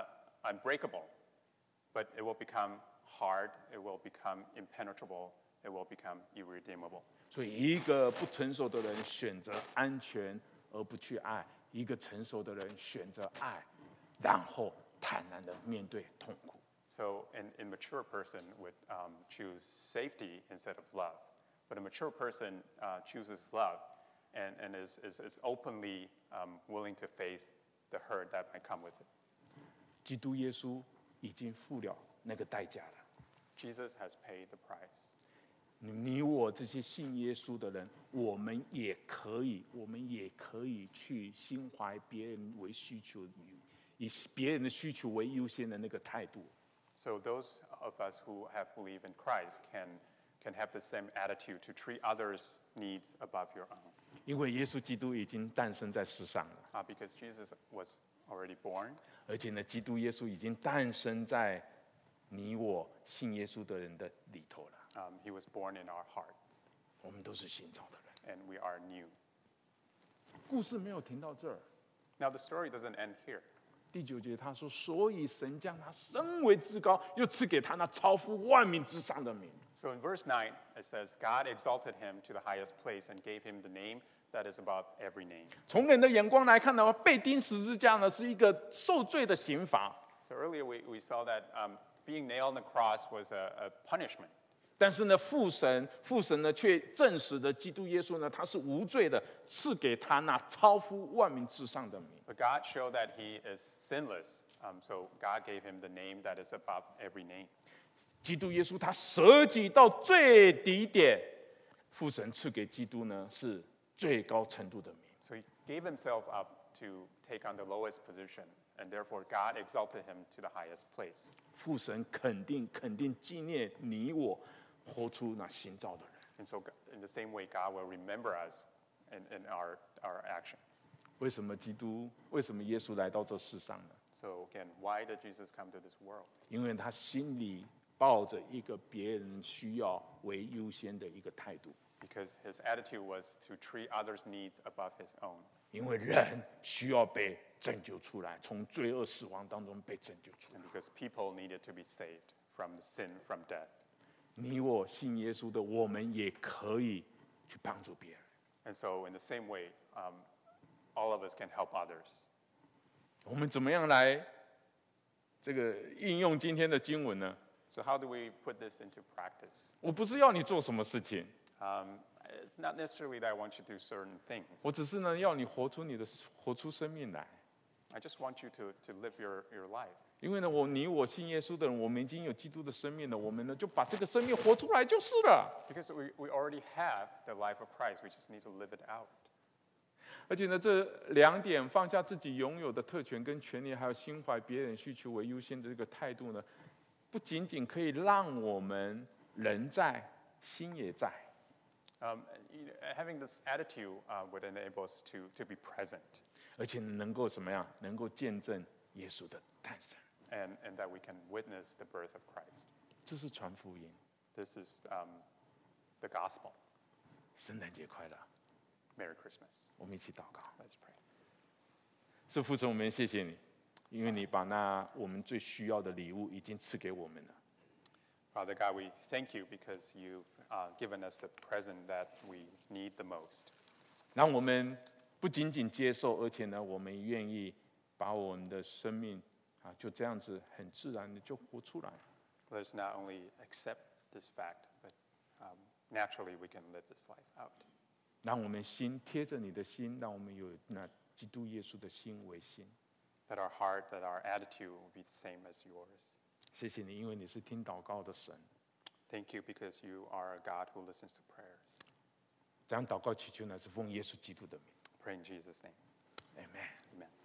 unbreakable, but it will become hard, it will become impenetrable, it will become irredeemable. 所以，一个不成熟的人选择安全而不去爱；一个成熟的人选择爱，然后坦然的面对痛苦。 So an immature person would um, choose safety instead of love. But a mature person uh, chooses love and, and is, is, is openly um, willing to face the hurt that might come with it. 基督耶稣已经付了那个代价了。 Jesus has paid the price. 你我这些信耶稣的人，我们也可以，我们也可以去心怀别人为需求，以别人的需求为优先的那个态度。 So those of us who have believed in Christ can, can have the same attitude to treat others' needs above your own. 因为耶稣基督已经诞生在世上了， Uh, because Jesus was already born, 而且呢，基督耶稣已经诞生在你我信耶稣的人的里头了。 um, he was born in our hearts, 我们都是新造的人。 and we are new. 故事没有停到这儿。 Now the story doesn't end here. 第九节他说：“所以神将他升为至高，又赐给他那超乎万民之上的名。” So in verse nine, it says, God exalted him to the highest place and gave him the name that is above every name. 从人的眼光来看的话，被钉十字架呢是一个受罪的刑罚。 So earlier we, we saw that um, being nailed on the cross was a, a punishment. 但是呢，父神父神呢却证实了基督耶稣呢他是无罪的，赐给他那超乎万民之上的名。 But God showed that he is sinless. Um, so God gave him the name that is above every name. 基督耶稣他舍己到最低点，父神赐给基督呢是最高程度的名。 So he gave himself up to take on the lowest position, and therefore God exalted him to the highest place. 父神肯定肯定纪念你我活出那新造的人。 And so in the same way, God will remember us in, in our, our actions. 为什么基督为什么耶稣来到这世上呢？ So again, why did Jesus come to this world? 因为他心里抱着一个别人需要为优先的一个态度。 Because his attitude was to treat others' needs above his own. 因为人需要被拯救出来，从罪恶死亡当中被拯救出来 And。because people needed to be saved from the sin, from death. 你我信耶稣的，我们也可以去帮助别人。 And so in the same way, um, all of us can help others. 我们怎么样来这个应用今天的经文呢？ So how do we put this into practice? 我不是要你做什么事情， Um, it's not necessarily that I want you to do certain things. 我只是呢要你活出你的活出生命来。 I just want you to, to live your, your life. 因为呢，我你我信耶稣的人，我们已经有基督的生命了，我们呢就把这个生命活出来就是了。 Because we, we already have the life of Christ. We just need to live it out. 而且呢，这两点放下自己拥有的特权跟权利，还有心怀别人需求为优先的这个态度呢，不仅仅可以让我们人在，心也在。 Um, you know, having this attitude uh, would enable us to, to be present, 而且能够什么样？能够见证耶稣的诞生。 and, and that we can witness the birth of Christ. 这是传福音。 This is um, the gospel. 圣诞节快乐！ Merry Christmas. 我们一起祷告。 Let's pray. 是父神，我们谢谢你，因为你把那我们最需要的礼物已经赐给我们了。 Father God, we thank you because you've uh, given us the present that we need the most. 让我们不仅仅接受，而且呢，我们愿意把我们的生命啊，就这样子很自然的就活出来。 Let us not only accept this fact, but um, naturally we can live this life out. 让我们心贴着你的心，让我们有那基督耶稣的心为心。 That our heart, that our attitude will be the same as yours. 谢谢你，因为你是听祷告的神。 Thank you because you are a God who listens to prayers. 这样祷告祈求呢，是奉耶稣基督的名。 Pray in Jesus' name. Amen。 Amen.